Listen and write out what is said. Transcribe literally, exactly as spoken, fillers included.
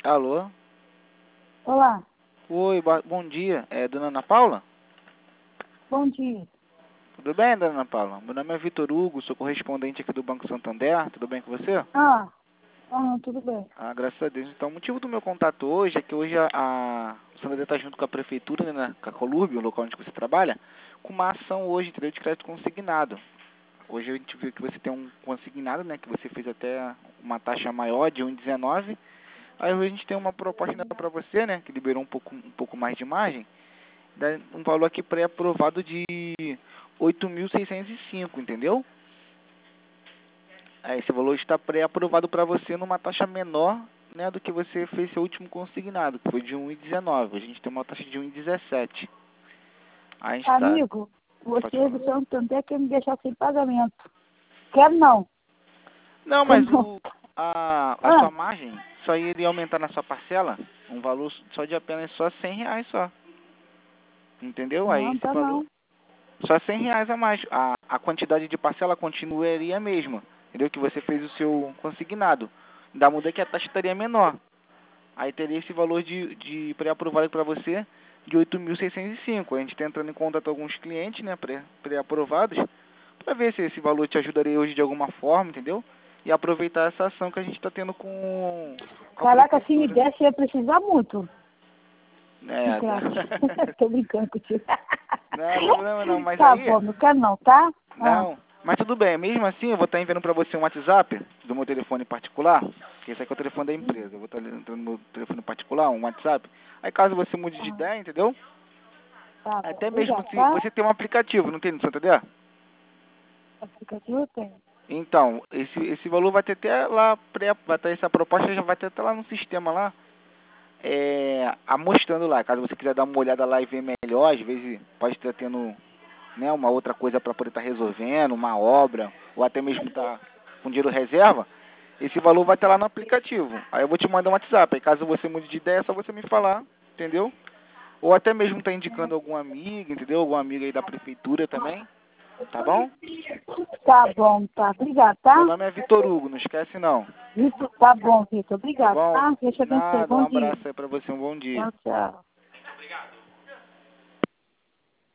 Alô? Olá, Oi, bo- bom dia. É dona Ana Paula? bom dia. Tudo bem, dona Ana Paula? Meu nome é Vitor Hugo, sou correspondente aqui do Banco Santander. Tudo bem com você? Ah, ah, tudo bem. Ah, graças a Deus. Então, o motivo do meu contato hoje é que hoje a, a o Santander está junto com a prefeitura, né, com a Colurb, o local onde você trabalha, com uma ação hoje, entendeu, de crédito consignado. Hoje a gente viu que você tem um consignado, né, que você fez até uma taxa maior de um vírgula dezenove. Aí hoje a gente tem uma proposta para você, né, que liberou um pouco, um pouco mais de margem, dá um valor aqui pré-aprovado de oito mil seiscentos e cinco, entendeu? Aí esse valor está pré-aprovado para você numa taxa menor, né, do que você fez seu último consignado, que foi de um vírgula dezenove. A gente tem uma taxa de um vírgula dezessete. A gente está... Amigo, Pode você falar. do Santander quer me deixar sem pagamento. Quero não. Não, Quero mas não. o, a, a Ah, sua margem só iria aumentar na sua parcela um valor só de apenas só cem reais só. Entendeu? Aí não, esse tá valor... não. Só cem reais a mais. A, a quantidade de parcela continuaria a mesma. Entendeu? Que você fez o seu consignado. Da muda que a taxa estaria menor. Aí teria esse valor de, de pré-aprovado para você de oito mil seiscentos e cinco. A gente está entrando em contato com alguns clientes, né, pré- pré-aprovados, para ver se esse valor te ajudaria hoje de alguma forma, entendeu? E aproveitar essa ação que a gente está tendo com, com a Caraca, se me prefeitura. desse, eu ia precisar muito de É, crack. Tô brincando contigo. não, não tem problema não, mas Tá aí... bom, não quero não, tá? Ah, Não, mas tudo bem. Mesmo assim, eu vou estar enviando para você um WhatsApp do meu telefone particular, que esse aqui é o telefone da empresa. Eu vou estar entrando no meu telefone particular, um WhatsApp. Aí caso você mude de ah, ideia, entendeu? tá bom, Até mesmo obrigado, se tá? você tem um aplicativo, não tem no Santander? Aplicativo eu tenho. Então, esse, esse valor vai ter até lá, pré, vai ter essa proposta, já vai ter até lá no sistema lá, é, mostrando lá. Caso você quiser dar uma olhada lá e ver melhor, às vezes pode estar tendo, né, uma outra coisa para poder estar resolvendo, uma obra, ou até mesmo estar com dinheiro reserva, esse valor vai estar lá no aplicativo. Aí eu vou te mandar um WhatsApp, aí caso você mude de ideia, é só você me falar, entendeu? Ou até mesmo tá indicando alguma amiga, entendeu? Alguma amiga aí da prefeitura também, tá bom? Tá bom, tá. Obrigado, Meu tá? nome é Vitor Hugo, não esquece não, Vitor, tá bom, Vitor. tá Obrigado, bom? tá? Deixa eu abençoe. Nada, um Bom dia. abraço aí pra você, um bom dia. Tchau, tchau.